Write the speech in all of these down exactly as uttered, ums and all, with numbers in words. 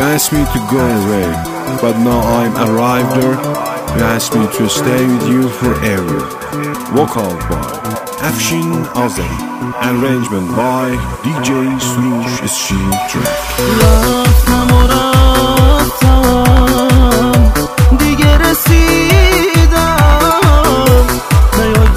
You asked me to go away, but now I'm arrived there. You asked me to stay with you forever. Vocal by Afshin Azeri. Arrangement by D J Surush Stream Track. رفتم و رفتم دیگه رسیدم نیای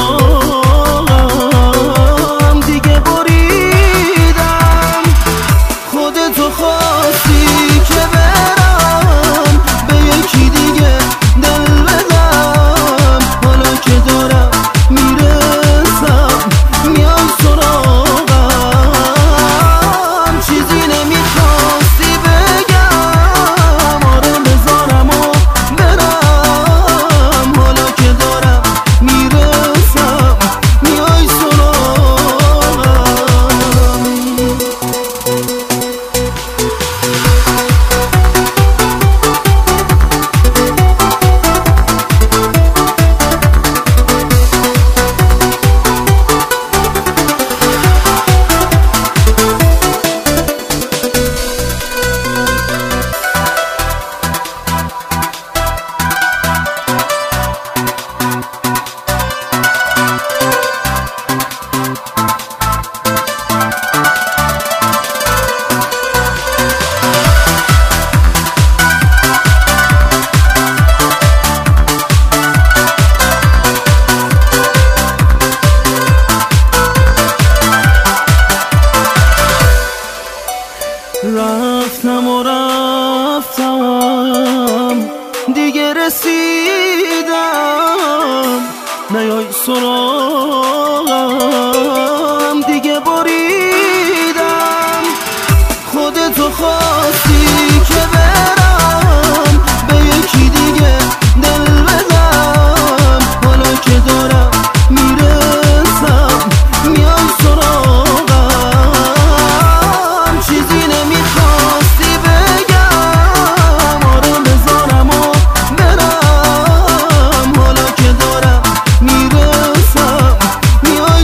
سراغم دیگه بریدم خودتو خواستی که برم به یکی دیگه دل بدم حالا که دارم میرسم میای سراغم چیزی نمیخواستی بگم آره بذارم و برم حالا که دارم میرسم میای سراغم رفتم و رفتم دیگه رسیدم نیای سراغم دیگه بریدم خودتو خواستی که برم به یکی دیگه دل بدم حالا که دارم میرسم میای سراغم چیزی نمیخواستی بگم آره بذارم و برم حالا که دارم میرسم میای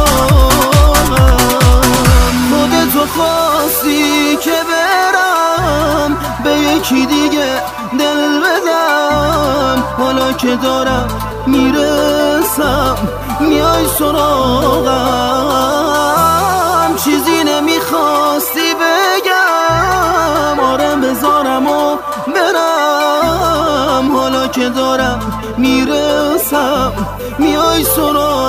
سراغم خودتو خواستی که برم به یکی دیگه دل بدم حالا که دارم میرسم میای سراغم چیزی نمیخواستی بگم آره بذارم و برم حالا که دارم میرسم میای سراغم